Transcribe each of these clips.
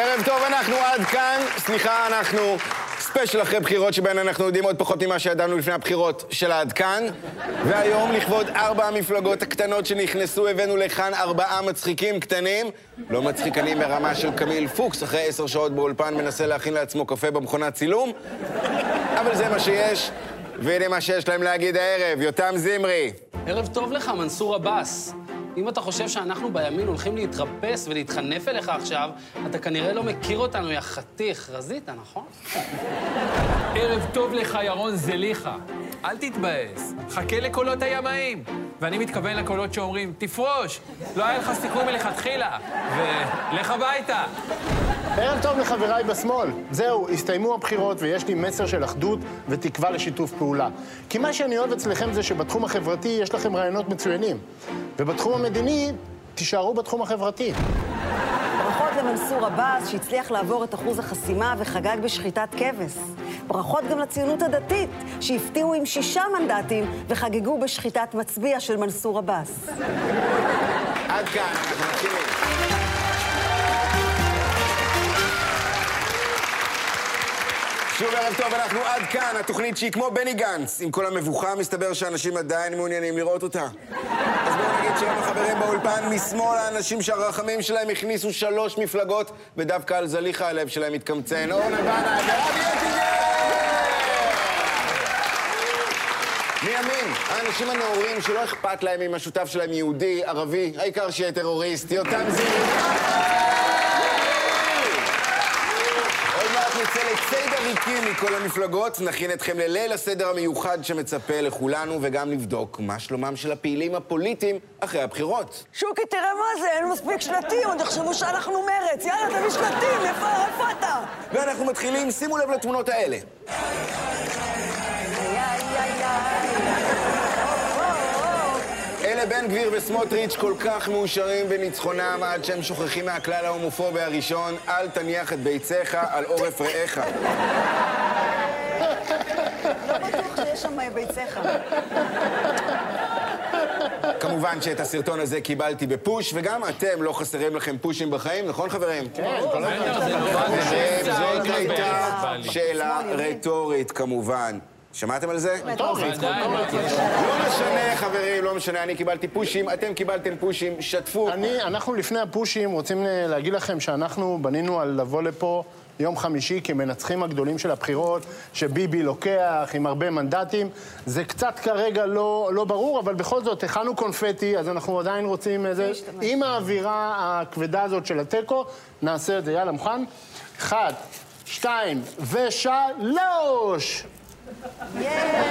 ערב טוב, אנחנו עד כאן. סליחה, אנחנו ספיישל אחרי בחירות שבהן אנחנו יודעים עוד פחות ממה שידענו לפני הבחירות של עד כאן. והיום, לכבוד 4 המפלגות הקטנות שנכנסו, הבאנו לכאן 4 מצחיקים קטנים. לא מצחיקנים ברמה של קמיל פוקס, אחרי 10 שעות באולפן מנסה להכין לעצמו קפה במכונת צילום. אבל זה מה שיש, והנה מה שיש להם להגיד הערב. יותם זמרי. ערב טוב לך, מנסור עבאס. אם אתה חושב שאנחנו בימין הולכים להתרפס ולהתחנף אליך עכשיו, אתה כנראה לא מכיר אותנו, יא חתיך. רזית, נכון? ערב טוב לך, ירון זליחה. אל תתבאס. חכה לקולות הימאים. ואני מתכוון לקולות שאומרים, תפרוש. לא היה לך סיכוי מלכתחילה. ולך הביתה. ערב טוב לחבריי בשמאל. זהו, הסתיימו הבחירות ויש לי מסר של אחדות ותקווה לשיתוף פעולה. כי מה שאני אוהב אצלכם זה שבתחום החברתי יש לכם רעיונות מצוינים. ובתחום המדיני, תישארו בתחום החברתי. ברכות למנסור עבאס שהצליח לעבור את אחוז החסימה וחגג בשחיטת כבש. ברכות גם לציונות הדתית שהפתיעו עם 6 מנדטים וחגגו בשחיטת מצביע של מנסור עבאס. עד כאן, אנחנו מתחילים. שוב ערב טוב, אנחנו עד כאן, התוכנית שהיא כמו בני גנץ. עם כל המבוכה מסתבר שאנשים עדיין מעוניינים לראות אותה. אז בואו נגיד שלום החברים באולפן, משמאל האנשים שהרחמים שלהם הכניסו 3 מפלגות, ודווקא על זליחה הלב שלהם מתקמצן. אורנה בנה, ואבי אטינגר! מימין, האנשים הנאורים שלא אכפת להם אם השותף שלהם יהודי, ערבי, העיקר שיהיה טרוריסט, יותם זמרי. נצא לציד עריקים מכל המפלגות, נכין אתכם לליל הסדר המיוחד שמצפה לכולנו, וגם לבדוק מה שלומם של הפעילים הפוליטיים אחרי הבחירות. שוקי, תראה מה זה, אין מספיק שלטים, עוד יחשבו שאנחנו מרץ. יאללה, תביא שלטים, איפה אתה? ואנחנו מתחילים, שימו לב לתמונות האלה. אלה בן גביר וסמוטריץ' כל כך מאושרים בניצחונם עד שהם שוכחים מהכלל ההומופובי הראשון, אל תניח את ביציך על עורף רעיך. לא בטוח שיש שם ביציך. כמובן שאת הסרטון הזה קיבלתי בפוש, וגם אתם לא חסרים לכם פושים בחיים, נכון חברים? כן, כל זאת הייתה שאלה רטורית כמובן. שמעתם על זה? טוב, לא משנה, חברים, לא משנה. אני קיבלתי פושים, אתם קיבלתם פושים, שתפו. אנחנו לפני הפושים רוצים להגיד לכם שאנחנו בנינו על לבוא לפה יום חמישי כמנצחים הגדולים של הבחירות, שביבי לוקח עם הרבה מנדטים. זה קצת כרגע לא ברור, אבל בכל זאת, הכנו קונפטי, אז אנחנו עדיין רוצים איזה... עם האווירה הכבדה הזאת של הטקו, נעשה את זה. יאללה, מוכן? 1, 2 ו3! יפה,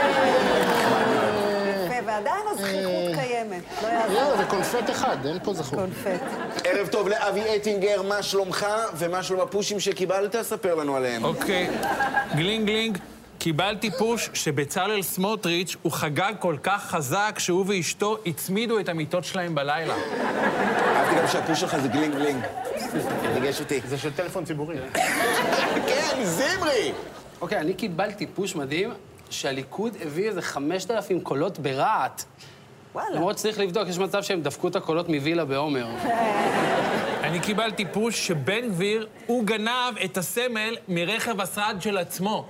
ועדיין הזכיחות קיימת. לא, זה קונפט אחד, אין פה זכות. קונפט. ערב טוב לאבי אטינגר, מה שלומך ומה שלום הפושים שקיבלת? ספר לנו עליהם. אוקיי, גלינג גלינג, קיבלתי פוש שבצלאל סמוטריץ' הוא חגג כל כך חזק שהוא ואשתו הצמידו את המיטות שלהם בלילה. אהבתי גם שהפוש שלך זה גלינג גלינג. ריגש אותי. זה של טלפון ציבורי. כן, זמרי! אוקיי, אני קיבלתי פוש מדהים שהליכוד הביא איזה 5,000 קולות ברעת. וואלה. למרות שצריך לבדוק, יש מצב שהם דפקו את הקולות מווילה בעומר. אני קיבלתי פוש שבן גביר הוא גנב את הסמל מרכב השרד של עצמו.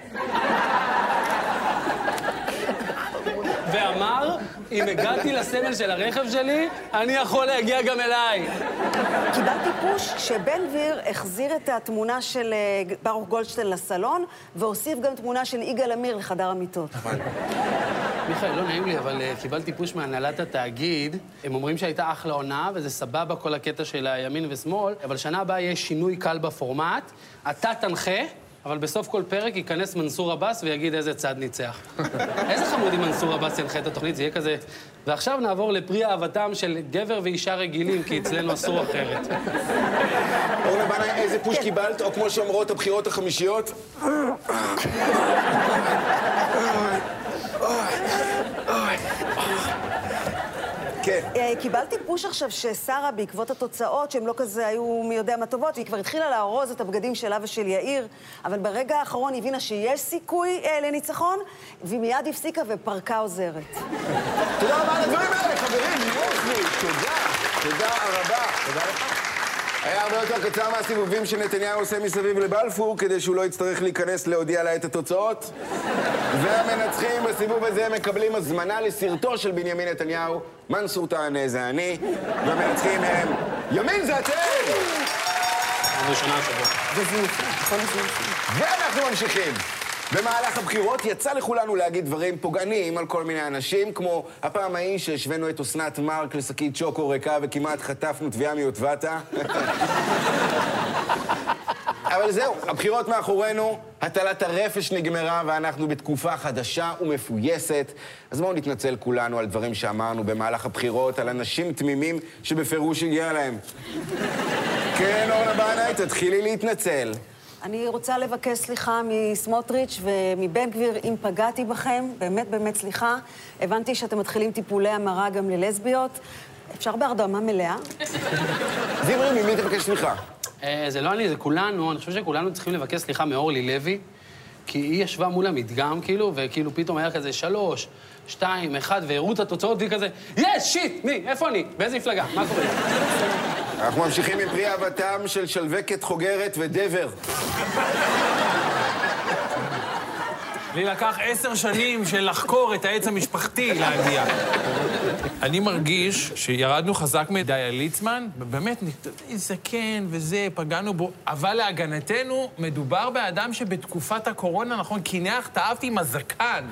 ואמר, אם הגעתי לסמל של הרכב שלי, אני יכול להגיע גם אליי. קיבלתי פוש שבן גביר החזיר את התמונה של ברוך גולדשטיין לסלון, והוסיף גם תמונה של יגאל עמיר לחדר המיטות. מיכאל, לא נעים לי, אבל קיבלתי פוש מהנהלת התאגיד. הם אומרים שהייתה אחלה עונה, וזה סבבה כל הקטע של הימין ושמאל, אבל שנה הבאה יש שינוי קל בפורמט. אתה תנחה, אבל בסוף כל פרק ייכנס מנסור עבאס ויגיד איזה צד ניצח. איזה חמוד אם מנסור עבאס ינחה את התוכנית, זה יהיה כזה... ועכשיו נעבור לפרי אהבתם של גבר ואישה רגילים, כי אצלנו אסור אחרת. אורנה בנה, איזה פוש קיבלת, או כמו שאומרות הבחירות החמישיות? כן. קיבלתי פוש עכשיו ששרה, בעקבות התוצאות, שהן לא כזה היו מי יודע מה טובות, והיא כבר התחילה לארוז את הבגדים שלה ושל יאיר, אבל ברגע האחרון הבינה שיש סיכוי לניצחון, והיא מיד הפסיקה ופרקה עוזרת. תודה רבה על הדברים האלה, חברים. תודה. תודה רבה. תודה לך. היה הרבה יותר קצר מהסיבובים שנתניהו עושה מסביב לבלפור, כדי שהוא לא יצטרך להיכנס להודיע לה את התוצאות. והמנצחים בסיבוב הזה מקבלים הזמנה לסרטו של בנימין נתניהו, מנסור תענה זה אני, והמנצחים הם ימין זה אתם! ראשונה השבוע. ואנחנו ממשיכים. במהלך הבחירות יצא לכולנו להגיד דברים פוגעניים על כל מיני אנשים, כמו הפעם ההיא שהשווינו את אסנת מארק לשקית שוקו ריקה וכמעט חטפנו תביעה מיוטבתה. אבל זהו, הבחירות מאחורינו, הטלת הרפש נגמרה ואנחנו בתקופה חדשה ומפויסת. אז בואו נתנצל כולנו על דברים שאמרנו במהלך הבחירות, על אנשים תמימים שבפירוש הגיע להם. כן, אורנה בנאי, תתחילי להתנצל. אני רוצה לבקש סליחה מסמוטריץ' ומבן גביר אם פגעתי בכם, באמת באמת סליחה. הבנתי שאתם מתחילים טיפולי המרה גם ללסביות. אפשר בהרדמה מלאה? זמרי, ממי תבקש סליחה? זה לא אני, זה כולנו. אני חושב שכולנו צריכים לבקש סליחה מאורלי לוי, כי היא ישבה מול המדגם, כאילו, וכאילו פתאום היה כזה 3, 2, 1, והראו את התוצאות, והיא כזה, שיט, מי? איפה אני? באיזה מפלגה? מה קורה? אנחנו ממשיכים עם פרי אהבתם של שלווקת, חוגרת ודבר. לי לקח 10 שנים של לחקור את העץ המשפחתי להגיע. אני מרגיש שירדנו חזק מדי על ליצמן, ובאמת, זקן וזה, פגענו בו, אבל להגנתנו, מדובר באדם שבתקופת הקורונה, נכון, קינח את האף עם הזקן.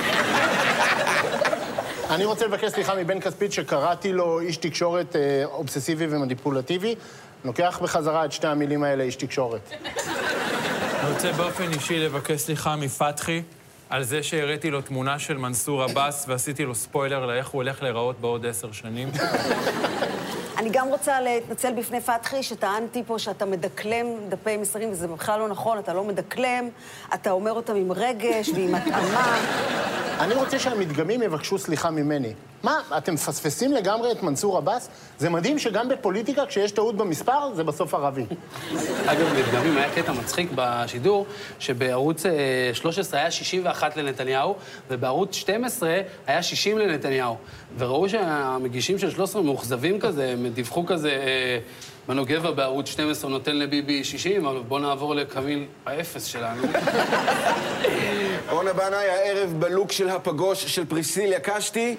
אני רוצה לבקש סליחה מבן כספית שקראתי לו איש תקשורת אובססיבי ומניפולטיבי. לוקח בחזרה את שתי המילים האלה, איש תקשורת. אני רוצה באופן אישי לבקש סליחה מפתחי על זה שהראיתי לו תמונה של מנסור עבאס ועשיתי לו ספוילר לאיך הוא הולך להיראות בעוד 10 שנים. אני גם רוצה להתנצל בפני פתחי שטענתי פה שאתה מדקלם דפי מסרים, וזה בכלל לא נכון, אתה לא מדקלם, אתה אומר אותם עם רגש ועם התאמה. אני רוצה שהמדגמים יבקשו סליחה ממני. מה, אתם מפספסים לגמרי את מנסור עבאס? זה מדהים שגם בפוליטיקה, כשיש טעות במספר, זה בסוף ערבי. אגב, מדגמים, היה קטע מצחיק בשידור, שבערוץ 13 היה 61 לנתניהו, ובערוץ 12 היה 60 לנתניהו. וראו שהמגישים של 13 מאוכזבים כזה, הם דיווחו כזה, מנו גבע בערוץ 12 נותן לביבי 60, אבל בואו נעבור לקמיל האפס שלנו. אורנה בנאי, הערב בלוק של הפגוש של פריסיליה קשתי.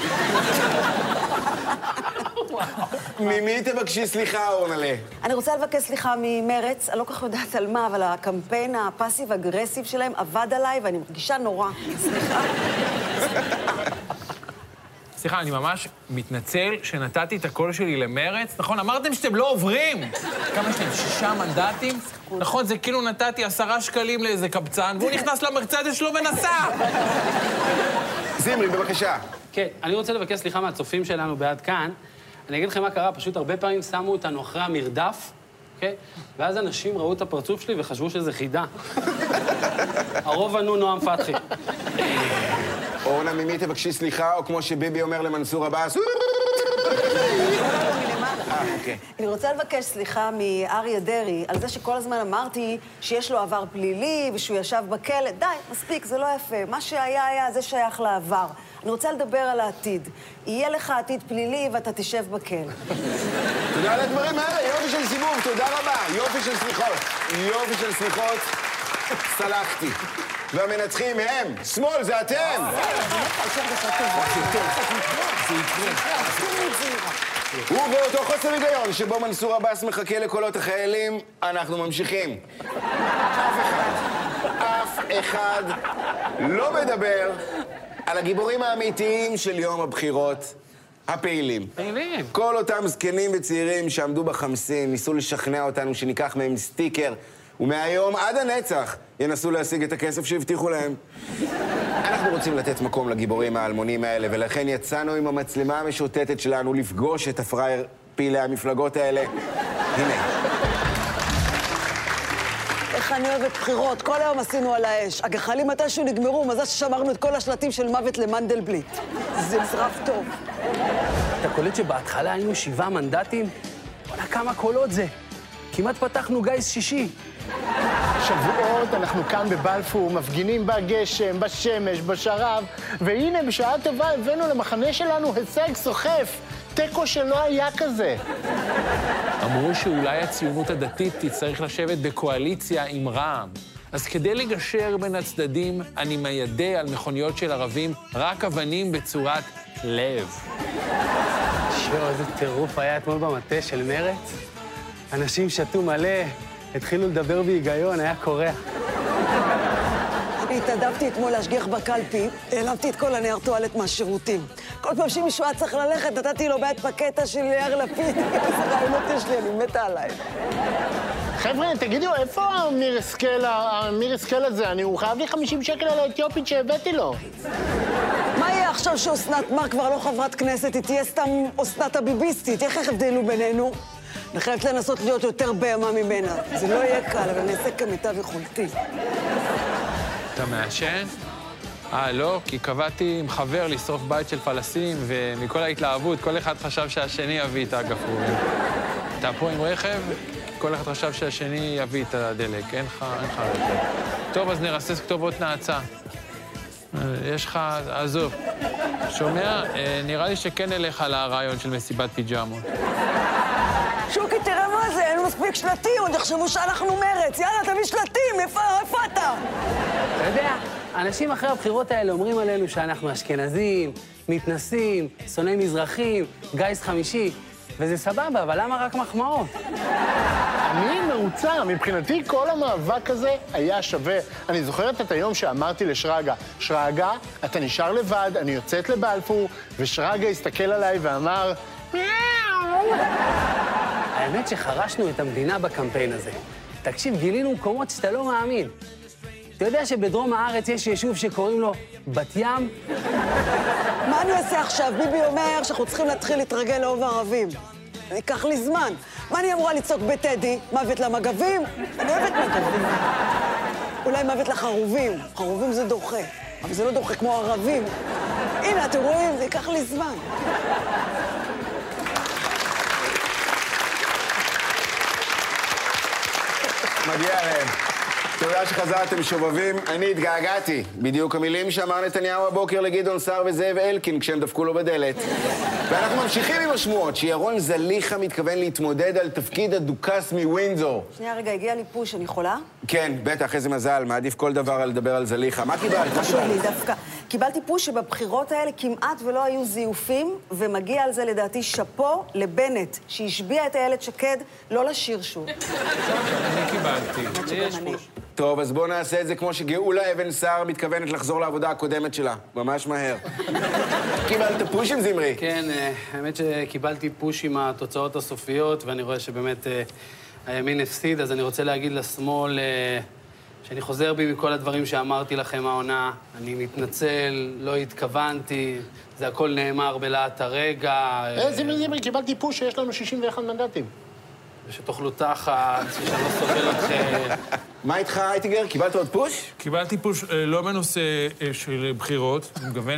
ממי תבקשי סליחה, אורנלה? אני רוצה לבקש סליחה ממרץ, אני לא כל כך יודעת על מה, אבל הקמפיין הפאסיב-אגרסיב שלהם עבד עליי, ואני מרגישה נורא. סליחה. סליחה, אני ממש מתנצל שנתתי את הקול שלי למרץ. נכון, אמרתם שאתם לא עוברים. כמה שאתם? 6 מנדטים? נכון, זה כאילו נתתי 10 שקלים לאיזה קבצן, והוא נכנס למרצדס שלו ונסע. זמרי, בבקשה. כן, אני רוצה לבקש סליחה מהצופים שלנו בעד כאן. אני אגיד לכם מה קרה, פשוט הרבה פעמים שמו אותנו אחרי המרדף, אוקיי? ואז אנשים ראו את הפרצוף שלי וחשבו שזה חידה. הרוב ענו נועם פתחי. אורנה, ממי תבקשי סליחה, או כמו שביבי אומר למנסור עבאס, אוקיי. אני רוצה לבקש סליחה מאריה דרעי על זה שכל הזמן אמרתי שיש לו עבר פלילי ושהוא ישב בכלא. די, מספיק, זה לא יפה. מה שהיה היה, זה שייך לעבר. אני רוצה לדבר על העתיד. יהיה לך עתיד פלילי ואתה תשב בכלא. תודה על הדברים האלה, יופי של סיבוב, תודה רבה. יופי של סליחות. יופי של סליחות. סלחתי. והמנצחים הם, שמאל זה אתם! ובאותו חוסר היגיון שבו מנסור עבאס מחכה לקולות החיילים, אנחנו ממשיכים. אף אחד לא מדבר על הגיבורים האמיתיים של יום הבחירות, הפעילים. פעילים. כל אותם זקנים וצעירים שעמדו בחמסין, ניסו לשכנע אותנו שניקח מהם סטיקר, ומהיום עד הנצח ינסו להשיג את הכסף שהבטיחו להם. אנחנו רוצים לתת מקום לגיבורים האלמונים האלה, ולכן יצאנו עם המצלמה המשוטטת שלנו לפגוש את הפראייר פעילי המפלגות האלה. הנה. איך אני אוהבת בחירות, כל היום עשינו על האש. הגחלים מתישהו נגמרו, מזל ששמרנו את כל השלטים של מוות למנדלבליט. זה נשרף טוב. אתה קולט שבהתחלה היינו 7 מנדטים? בוא'נה, כמה קולות זה? כמעט פתחנו גיס 6. שבועות אנחנו כאן בבלפור, מפגינים בגשם, בשמש, בשרב, והנה בשעה טובה הבאנו למחנה שלנו הישג סוחף, תיקו שלא היה כזה. אמרו שאולי הציונות הדתית תצטרך לשבת בקואליציה עם רע"מ. אז כדי לגשר בין הצדדים, אני מיידה על מכוניות של ערבים רק אבנים בצורת לב. איזה טירוף היה אתמול במטה של מרץ. אנשים שתו מלא, התחילו לדבר בהיגיון, היה קורע. אני התנדבתי אתמול להשגיח בקלפי, העלמתי את כל הנייר טואלט מהשירותים. כל פעם שמישהו היה צריך ללכת, נתתי לו בעט בקטע של יאיר לפיד. איזה רעיונות יש לי, אני מתה עליי. חבר'ה, תגידו, איפה אמיר השכל הזה? הוא חייב לי 50 שקל על האתיופית שהבאתי לו. מה יהיה עכשיו שאסנת מארק כבר לא חברת כנסת, היא תהיה סתם אסנת הביביסטית? איך הבדלו בינינו? אני חייבת לנסות להיות יותר בהמה ממנה. זה לא יהיה קל, אבל אני אעשה כמיטב יכולתי. אתה מעשן? לא, כי קבעתי עם חבר לשרוף בית של פלסטינים, ומכל ההתלהבות, כל אחד חשב שהשני יביא את הגפרורים. אתה פה עם רכב, כל אחד חשב שהשני יביא את הדלק. אין לך רכב. טוב, אז נרסס כתובות נאצה. יש לך, עזוב. שומע? נראה לי שכן נלך על הרעיון של מסיבת פיג'מות. שוקי, תראה מה זה, אין מספיק שלטים, עוד יחשבו שאנחנו מרץ. יאללה, תביא שלטים, איפה אתה? אתה יודע, אנשים אחרי הבחירות האלה אומרים עלינו שאנחנו אשכנזים, מתנסים, שונאי מזרחים, גיס חמישי, וזה סבבה, אבל למה רק מחמאות? אני מרוצה, מבחינתי כל המאבק הזה היה שווה. אני זוכרת את היום שאמרתי לשרגא, שרגא, אתה נשאר לבד, אני יוצאת לבלפור, ושרגא הסתכל עליי ואמר, האמת שחרשנו את המדינה בקמפיין הזה. תקשיב, גילינו מקומות שאתה לא מאמין. אתה יודע שבדרום הארץ יש יישוב שקוראים לו בת ים? מה אני אעשה עכשיו? ביבי אומר שאנחנו צריכים להתחיל להתרגל לאהוב ערבים. ייקח לי זמן. מה אני אמורה לצעוק בטדי? מוות למגבים? אני אוהבת מגבים. אולי מוות לחרובים. חרובים זה דוחה, אבל זה לא דוחה כמו ערבים. הנה, אתם רואים? זה ייקח לי זמן. מגיע להם. תודה שחזרתם שובבים, אני התגעגעתי. בדיוק המילים שאמר נתניהו הבוקר לגדעון סער וזאב אלקין כשהם דפקו לו בדלת. ואנחנו ממשיכים עם השמועות שירון זליכה מתכוון להתמודד על תפקיד הדוכס מווינזור. שנייה, רגע, הגיע לי פוש, אני יכולה? כן, בטח, איזה מזל, מעדיף כל דבר על לדבר על זליכה. מה קיבלת? חשוב לי דווקא. קיבלתי פוש שבבחירות האלה כמעט ולא היו זיופים, ומגיע על זה לדעתי שפו לבנט, שהשביע את איילת שקד לא לשיר שוב. אני קיבלתי. יש פוש. טוב, אז בואו נעשה את זה כמו שגאולה אבן סער מתכוונת לחזור לעבודה הקודמת שלה. ממש מהר. קיבלת פוש עם זמרי? כן, האמת שקיבלתי פוש עם התוצאות הסופיות, ואני רואה שבאמת הימין הפסיד, אז אני רוצה להגיד לשמאל שאני חוזר בי מכל הדברים שאמרתי לכם העונה. אני מתנצל, לא התכוונתי, זה הכל נאמר בלהט הרגע. זמרי, קיבלתי פוש שיש לנו 61 מנדטים. ושתאכלו תחת, שאני לא סובל אתכם. מה איתך, אייטיגר? קיבלת עוד פוש? קיבלתי פוש לא בנושא של בחירות, אני מגוון.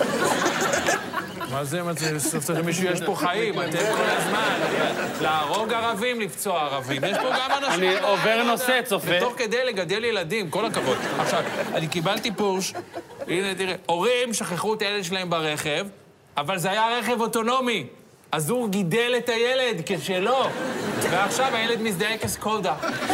מה זה? סוף סוף למישהו יש פה חיים, אתם כל הזמן. להרוג ערבים, לפצוע ערבים. יש פה גם אנשים... אני עובר נושא, צופה. ותוך כדי לגדל ילדים, כל הכבוד. עכשיו, אני קיבלתי פוש, הנה, תראה, הורים שכחו את הילד שלהם ברכב, אבל זה היה רכב אוטונומי. אז הוא גידל את הילד כשלו, ועכשיו הילד מזדהה כסקודה.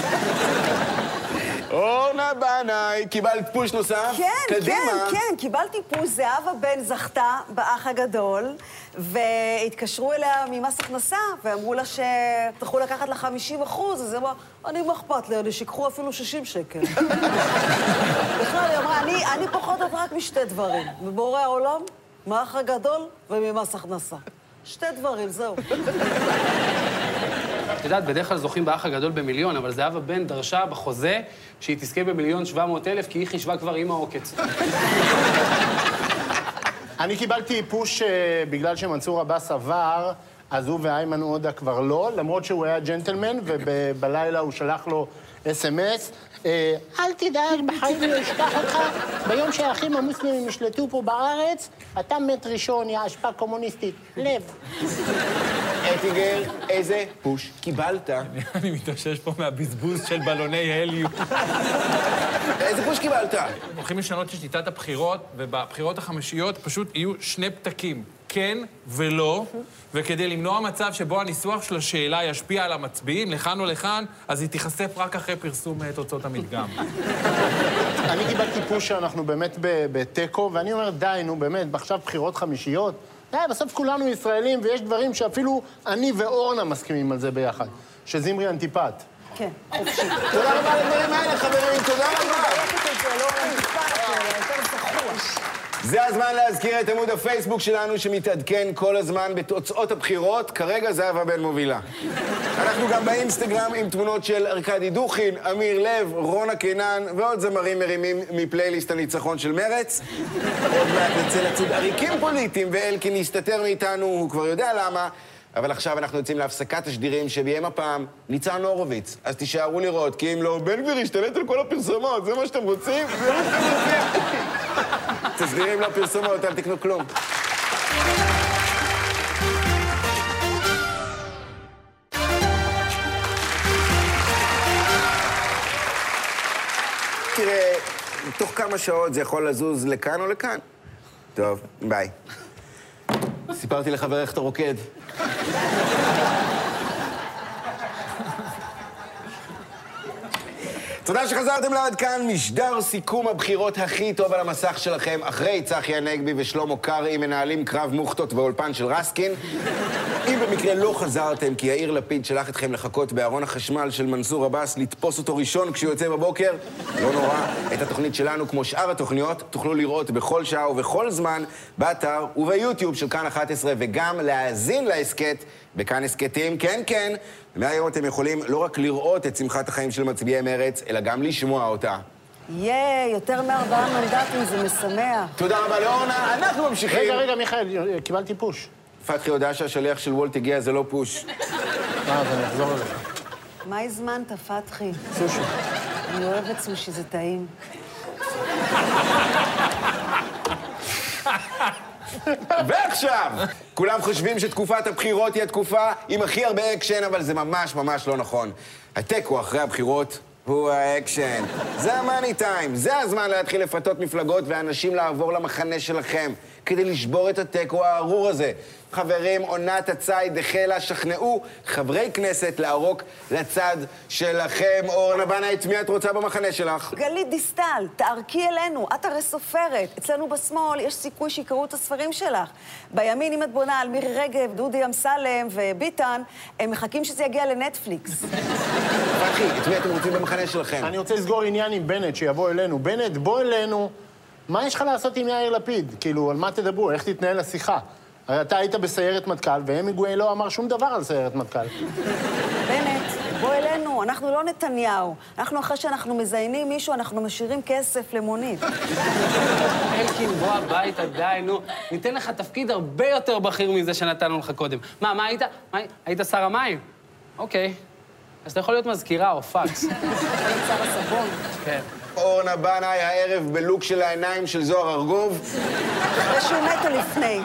אורנה בנאי, קיבלת פוש נוסף? כן, קיבלתי פוש. זהבה בן זכתה באח הגדול, והתקשרו אליה ממס הכנסה, ואמרו לה שתוכלו לקחת לה 50%, אז היא אמרה, אני מה אכפת לי, שיקחו אפילו 60 שקל. בכלל, היא אמרה, אני פוחדת רק משתי דברים, מבורא העולם, מהאח הגדול וממס הכנסה. שתי דברים, זהו. את יודעת, בדרך כלל זוכים באח הגדול במיליון, אבל זהבה בן דרשה בחוזה שהיא תזכה ב1,700,000, כי היא חישבה כבר עם העוקץ. אני קיבלתי פוש בגלל שמנסור עבאס עבר, אז הוא ואיימן עודה כבר לא, למרות שהוא היה ג'נטלמן, ובלילה הוא שלח לו אס.אם.אס. אל תדאג, בחיים לא אשכח אותך. ביום שהאחים המוסלמים ישלטו פה בארץ, אתה מת ראשון, יא אשפה קומוניסטית. לב. אטינגר, איזה פוש קיבלת? אני מתאושש פה מהבזבוז של בלוני הליום. איזה פוש קיבלת? הולכים לשנות את שיטת הבחירות, ובבחירות החמישיות פשוט יהיו 2 פתקים, כן ולא, וכדי למנוע מצב שבו הניסוח של השאלה ישפיע על המצביעים, לכאן או לכאן, אז היא תיחשף רק אחרי פרסום תוצאות המדגם. אני קיבלתי פוש שאנחנו באמת בטקו, ואני אומר, די, נו, באמת, עכשיו בחירות חמישיות. בסוף כולנו ישראלים, ויש דברים שאפילו אני ואורנה מסכימים על זה ביחד. שזמרי אנטיפט. כן, חופשי. תודה רבה על הדברים האלה, חברים, תודה רבה. זה הזמן להזכיר את עמוד הפייסבוק שלנו שמתעדכן כל הזמן בתוצאות הבחירות. כרגע זהבה בן מובילה. אנחנו גם באינסטגרם עם תמונות של ארקדי דוכין, אמיר לב, רונה קינן ועוד זמרים מרימים מפלייליסט הניצחון של מרץ. עוד מעט נצא לצוד עריקים פוליטיים ואלקין יסתתר מאיתנו, הוא כבר יודע למה. אבל עכשיו אנחנו יוצאים להפסקת השדירים שביים הפעם ניצן הורוביץ. אז תישארו לראות, כי אם לא, בן גביר ישתלט על כל הפרסומות, זה מה שאתם רוצים? זה מה שאתם רוצים? תסדירים לפרסומות, אל תקנו כלום. תראה, תוך כמה שעות זה יכול לזוז לכאן או לכאן. טוב, ביי. סיפרתי לחבר איך אתה רוקד. תודה שחזרתם לעד כאן, משדר סיכום הבחירות הכי טוב על המסך שלכם, אחרי צחי הנגבי ושלמה קרעי מנהלים קרב מוכתות באולפן של רסקין. אם במקרה לא חזרתם, כי יאיר לפיד שלח אתכם לחכות בארון החשמל של מנסור עבאס, לתפוס אותו ראשון כשהוא יוצא בבוקר, לא נורא. את התוכנית שלנו, כמו שאר התוכניות, תוכלו לראות בכל שעה ובכל זמן, באתר וביוטיוב של כאן 11, וגם להאזין להסקט בכאן הסקטים, כן, כן. ומהיום אתם יכולים לא רק לראות את שמחת החיים של מצביעי מרץ, אלא גם לשמוע אותה. יותר מ4 מנדטים, זה משמח. תודה רבה לאורנה, אנחנו ממשיכים. רגע, מיכאל, קיבלתי פוש. פתחי הודעה שהשליח של וולט הגיע, זה לא פוש. אז אני אחזור לזה. מה הזמנת, פתחי? סושי. אני אוהבת סושי, זה טעים. ועכשיו, כולם חושבים שתקופת הבחירות היא התקופה עם הכי הרבה אקשן, אבל זה ממש ממש לא נכון. הטקו אחרי הבחירות הוא האקשן. זה המאני טיים, זה הזמן להתחיל לפתות מפלגות ואנשים לעבור למחנה שלכם, כדי לשבור את הטקו הארור הזה. חברים, עונת הציד החלה, שכנעו חברי כנסת לערוק לצד שלכם. אורנה בנה, את מי את רוצה במחנה שלך? גלית דיסטל, תערקי אלינו, את הרי סופרת. אצלנו בשמאל יש סיכוי שיקראו את הספרים שלך. בימין, אם את בונה על מירי רגב, דודי אמסלם וביטן, הם מחכים שזה יגיע לנטפליקס. פתחי, את מי אתם רוצים במחנה שלכם? אני רוצה לסגור עניין עם בנט, שיבוא אלינו. בנט, בוא אלינו. מה יש לך לעשות עם יאיר לפיד? כאילו, על מה תדברו? איך תתנהל השיחה? הרי אתה היית בסיירת מטכ"ל, והם היגוי לא אמר שום דבר על סיירת מטכ"ל. בנט, בוא אלינו, אנחנו לא נתניהו. אנחנו אחרי שאנחנו מזיינים מישהו, אנחנו משאירים כסף למונית. אלקין, בוא הביתה, די, נו. ניתן לך תפקיד הרבה יותר בכיר מזה שנתנו לך קודם. מה היית? היית שר המים? אוקיי. אז אתה יכול להיות מזכירה או פקס. שר הסבון. כן. אורנה בנאי הערב בלוק של העיניים של זוהר ארגוב. אחרי שהוא מת או לפני.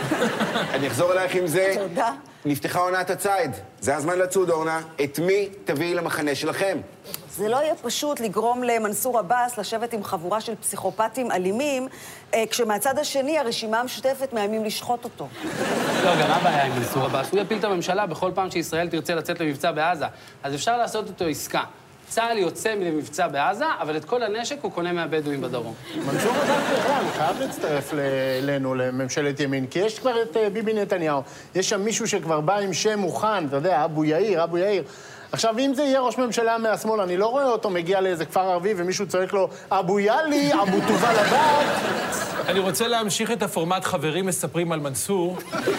אני אחזור אלייך עם זה. תודה. נפתחה עונת הציד. זה הזמן לצוד, אורנה. את מי תביאי למחנה שלכם? זה לא יהיה פשוט לגרום למנסור עבאס לשבת עם חבורה של פסיכופטים אלימים, כשמהצד השני הרשימה המשותפת מאיימים לשחוט אותו. לא, גם מה הבעיה עם מנסור עבאס? הוא יפיל את הממשלה בכל פעם שישראל תרצה לצאת למבצע בעזה. אז אפשר לעשות אותו עסקה. צה"ל יוצא למבצע בעזה, אבל את כל הנשק הוא קונה מהבדואים בדרום. מנסור עבאס בכלל, חייב להצטרף אלינו, לממשלת ימין, כי יש כבר את ביבי נתניהו. יש שם מישהו שכבר בא עם שם מוכן, אתה יודע, אבו יאיר. עכשיו, אם זה יהיה ראש ממשלה מהשמאל, אני לא רואה אותו מגיע לאיזה כפר ערבי ומישהו צועק לו, אבו יאלי, אבו טובה לבת. אני רוצה להמשיך את הפורמט חברים מספרים על מנסור.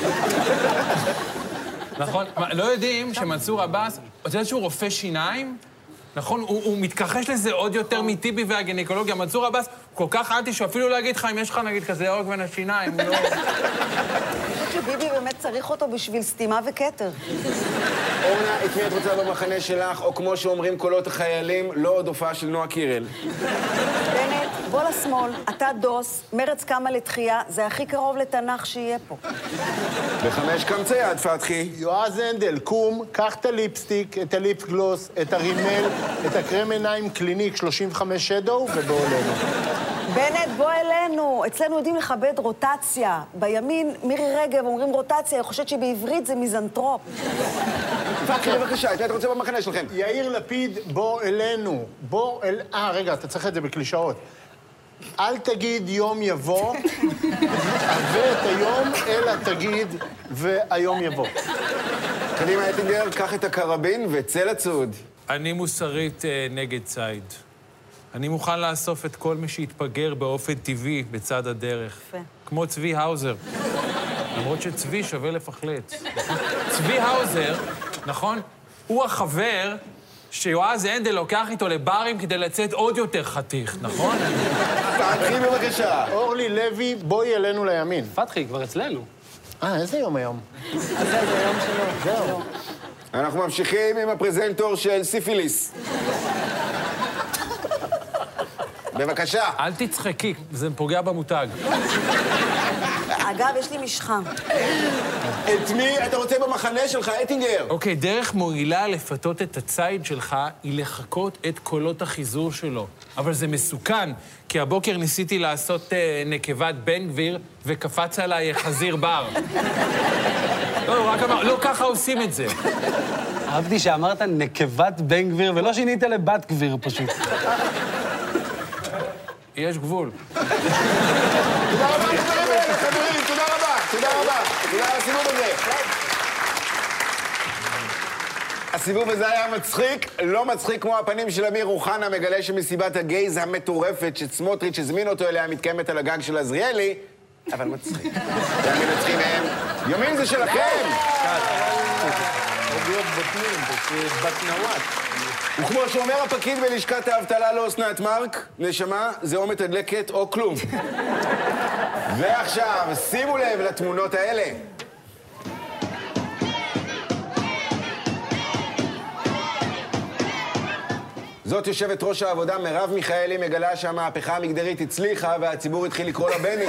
נכון? לא יודעים שמנסור עבאס, אתה יודע שהוא רופא שיניים? נכון? הוא מתכחש לזה עוד יותר מטיבי והגינקולוגיה. מנסור עבאס כל כך אנטי שאפילו לא יגיד לך אם יש לך נגיד כזה עורק בין השיניים, הוא לא... אני חושבת שביבי באמת צריך אותו בשביל סתימה וכתר. אורנה, את מי את רוצה במחנה שלך, או כמו שאומרים קולות החיילים, לא עוד הופעה של נועה קירל? בנט, בוא לשמאל, אתה דוס, מרץ קמה לתחייה, זה הכי קרוב לתנ"ך שיהיה פה. ב5 קמצי יד, פתחי. יועז הנדל, קום, קח את הליפסטיק, את הליפ גלוס, את הרימל, את הקרם עיניים קליניק 35 שדו, ובוא אלינו. בנט, בוא אלינו. אצלנו יודעים לכבד רוטציה. בימין, מירי רגב אומרים רוטציה, היא חושבת שבעברית זה מיזנטרופ. פתחי, בבקשה, את מי אתה רוצה במחנה שלכם? יאיר לפיד, בוא אלינו. בוא אל... רגע, אתה צריך את זה בקלישאות. אל תגיד יום יבוא, ואת היום, אלא תגיד והיום יבוא. קדימה, אטינגר, קח את הקרבין וצא לצוד. אני מוסרית נגד ציד. אני מוכן לאסוף את כל מי שיתפגר באופן טבעי בצד הדרך. יפה. כמו צבי האוזר. למרות שצבי שווה לפחלץ. צבי האוזר, נכון? הוא החבר שיועז הנדל לוקח איתו לברים כדי לצאת עוד יותר חתיך, נכון? פתחי, בבקשה. אורלי לוי, בואי אלינו לימין. פתחי, כבר אצלנו. איזה יום היום? זה היום שלו. זהו. אנחנו ממשיכים עם הפרזנטור של סיפיליס. בבקשה. אל תצחקי, זה פוגע במותג. אגב, יש לי משחה. את מי אתה רוצה במחנה שלך, אטינגר? אוקיי, דרך מועילה לפתות את הציד שלך היא לחכות את קולות החיזור שלו. אבל זה מסוכן, כי הבוקר ניסיתי לעשות נקבת בן גביר וקפץ עליי חזיר בר. לא, הוא רק אמר, לא ככה עושים את זה. אהבתי שאמרת נקבת בן גביר, ולא שינית לבת גביר פשוט. יש גבול. תודה רבה, חברים, תודה רבה. תודה רבה. תודה על הסיבוב הזה. הסיבוב הזה היה מצחיק, לא מצחיק כמו הפנים של אמיר אוחנה, מגלה שמסיבת הגייז המטורפת שסמוטריץ' הזמין אותו אליה מתקיימת על הגג של עזריאלי, אבל מצחיק. והמנצחים הם, יומין זה שלכם! וכמו שאומר הפקיד בלשכת האבטלה לאסנת מארק, נשמה, זה או מתדלקת או כלום. ועכשיו, שימו לב לתמונות האלה. זאת יושבת ראש העבודה מרב מיכאלי מגלה שהמהפכה המגדרית הצליחה והציבור התחיל לקרוא לה בני.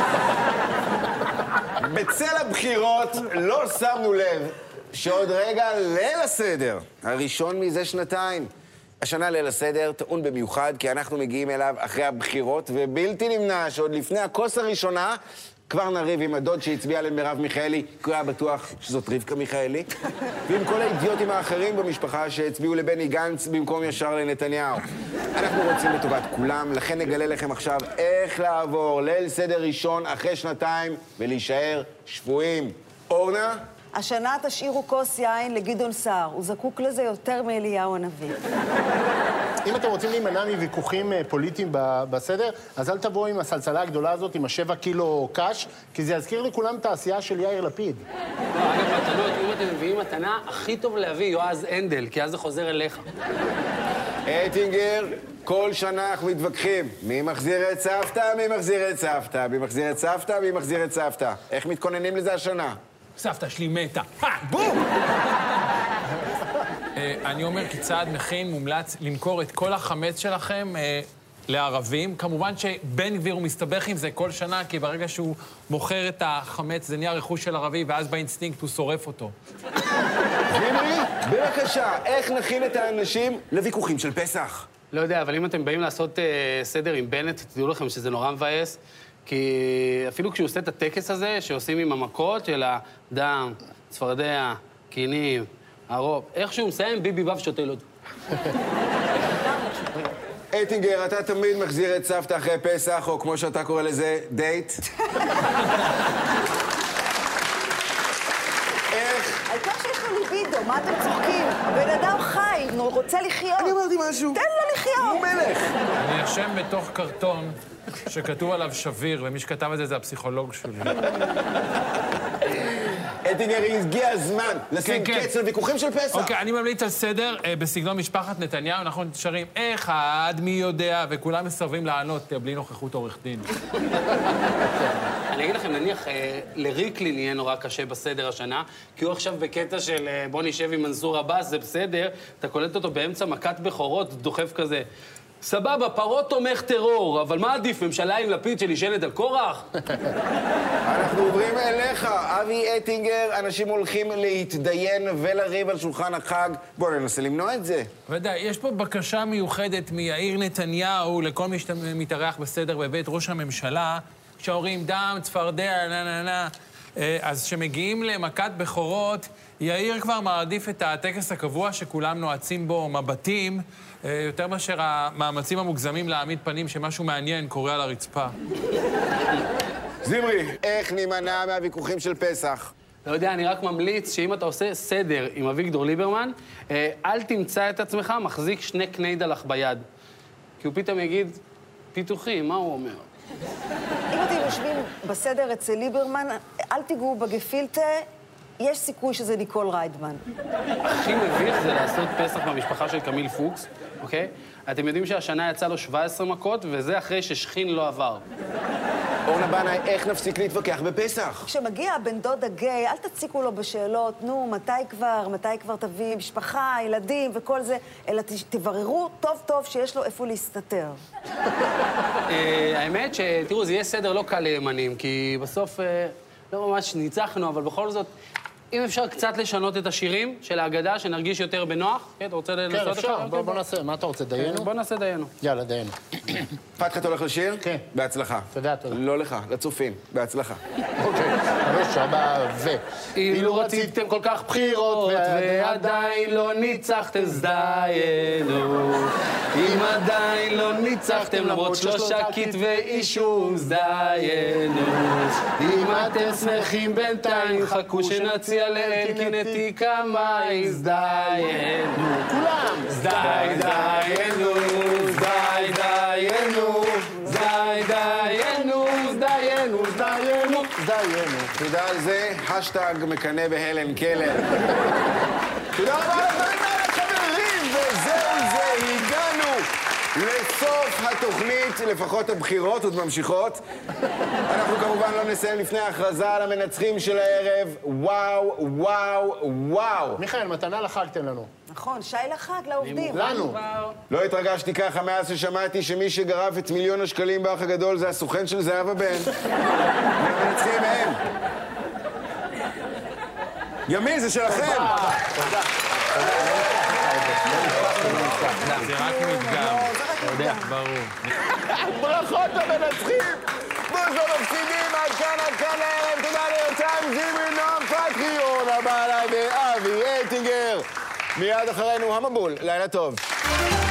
בצל הבחירות לא שמנו לב שעוד רגע ליל הסדר, הראשון מזה שנתיים. השנה ליל הסדר טעון במיוחד כי אנחנו מגיעים אליו אחרי הבחירות ובלתי נמנע שעוד לפני הכוס הראשונה כבר נריב עם הדוד שהצביע למרב מיכאלי, כי הוא היה בטוח שזאת רבקה מיכאלי, ועם כל האידיוטים האחרים במשפחה שהצביעו לבני גנץ במקום ישר לנתניהו. אנחנו רוצים לטובת כולם, לכן נגלה לכם עכשיו איך לעבור ליל סדר ראשון אחרי שנתיים ולהישאר שבויים. אורנה? השנה תשאירו כוס יין לגדעון סער, הוא זקוק לזה יותר מאליהו הנביא. אם אתם רוצים להימנע מוויכוחים פוליטיים בסדר, אז אל תבואו עם הסלסלה הגדולה הזאת, עם 7 קילו קש, כי זה יזכיר לכולם את העשייה של יאיר לפיד. אגב, מתנות, אם אתם מביאים מתנה, הכי טוב להביא יועז הנדל, כי אז זה חוזר אליך. אטינגר, כל שנה אנחנו מתווכחים. מי מחזיר את סבתא? מי מחזיר את סבתא? מי מחזיר את סבתא? מי מחזיר את סבתא? איך מתכוננים לזה השנה? סבתא שלי מתה. בום! אני אומר, כצעד מכין מומלץ למכור את כל החמץ שלכם לערבים. כמובן שבן גביר הוא מסתבך עם זה כל שנה, כי ברגע שהוא מוכר את החמץ זה נהיה רכוש של ערבי, ואז באינסטינקט הוא שורף אותו. זימרי, בבקשה, איך נכין את האנשים לוויכוחים של פסח? לא יודע, אבל אם אתם באים לעשות סדר עם בנט, תדעו לכם שזה נורא מבאס, כי אפילו כשהוא עושה את הטקס הזה, שעושים עם המכות של הדם, צפרדע, קינים, הרוב, איך שהוא מסיים, ביבי בב שותה עוד. אטינגר, אתה תמיד מחזיר את סבתא אחרי פסח, או כמו שאתה קורא לזה, דייט. איך? העיקר שיש לו ליבידו, מה אתם צוחקים? הבן אדם חי, הוא רוצה לחיות. אני אמרתי משהו. תן לו לחיות. הוא מלך. אני ישן בתוך קרטון שכתוב עליו שביר, ומי שכתב את זה זה הפסיכולוג שלי. אטינגר, הגיע הזמן לשים קץ לוויכוחים של פסח. אוקיי, אני ממליץ על סדר בסגנון משפחת נתניהו, אנחנו שרים אחד, מי יודע, וכולם מסרבים לענות בלי נוכחות עורך דין. אני אגיד לכם, נניח, לריקלין יהיה נורא קשה בסדר השנה, כי הוא עכשיו בקטע של בוא נשב עם מנסור עבאס, זה בסדר, אתה קולט אותו באמצע מכת בכורות, דוחף כזה. סבבה, פרות תומך טרור, אבל מה עדיף, ממשלה עם לפיד שנשענת על קורח? אנחנו עוברים אליך, אבי אטינגר, אנשים הולכים להתדיין ולריב על שולחן החג. בואו ננסה למנוע את זה. ודאי, יש פה בקשה מיוחדת מיאיר נתניהו לכל מי שמתארח בסדר בבית ראש הממשלה, כשאומרים דם, צפרדע, נה. אז כשמגיעים למכת בכורות, יאיר כבר מעדיף את הטקס הקבוע שכולם נועצים בו מבטים, יותר מאשר המאמצים המוגזמים להעמיד פנים שמשהו מעניין קורה על הרצפה. זמרי, איך נימנע מהוויכוחים של פסח? לא יודע, אני רק ממליץ שאם אתה עושה סדר עם אביגדור ליברמן, אל תמצא את עצמך מחזיק 2 קני דלח ביד. כי הוא פתאום יגיד, פיתוחים, מה הוא אומר? אם אתם יושבים בסדר אצל ליברמן, אל תיגעו בגפילטה, יש סיכוי שזה ניקול ריידמן. הכי מביך זה לעשות פסח במשפחה של קמיל פוקס, אוקיי? אתם יודעים שהשנה יצא לו 17 מכות, וזה אחרי ששכין לא עבר. אורנה בנאי, איך נפסיק להתווכח בפסח? כשמגיע הבן דוד הגיי, אל תציקו לו בשאלות, נו, מתי כבר תביא משפחה, ילדים וכל זה, אלא תבררו טוב טוב שיש לו איפה להסתתר. האמת שתראו, זה יהיה סדר לא קל לימנים, כי בסוף לא ממש ניצחנו, אבל בכל זאת, אם אפשר קצת לשנות את השירים של ההגדה, שנרגיש יותר בנוח. כן, אתה רוצה לנסות? כן, אפשר. בוא נעשה. מה אתה רוצה, דיינו? בוא נעשה דיינו. יאללה, דיינו. פתחת הולך לשיר? כן. בהצלחה. תודה. לא לך, לצופים. בהצלחה. אוקיי, 3, 4, ו... אילו רציתם כל כך בחירות, ועדיין לא ניצחתם, זדיינו. אם עדיין לא ניצחתם, למרות 3 כתבי אישום, זדיינו. אם אתם שמחים בינתיים, חכו שנציע לאלקין את תיק המים, זדיינו. כולם! זדיינו, זדיינו, זדיינו, זדיינו, זדיינו. תודה על זה, השטג מקנה בהלן קלר. תודה רבה לדברים האלה, חברים, וזהו זה, הגענו לסוף התוכנית, לפחות הבחירות עוד ממשיכות. אנחנו כמובן לא נסיים לפני ההכרזה על המנצחים של הערב. וואו, וואו, וואו. מיכאל, מתנה לחג תן לנו. נכון, שי לחג לעובדים. לנו. לא התרגשתי ככה מאז ששמעתי שמי שגרף את מיליון השקלים באח הגדול זה הסוכן של זהבה בן. והמנצחים הם. ימין, זה שלכם. תודה. זה רק מדגם. ברור. ברכות למנצחים! בוזו מפסידים, עד כאן הערב. תודה ליותם, זמרי, נועם פתחי, אורנה בנאי ואבי אטינגר. מיד אחרינו המבול, לילה טוב.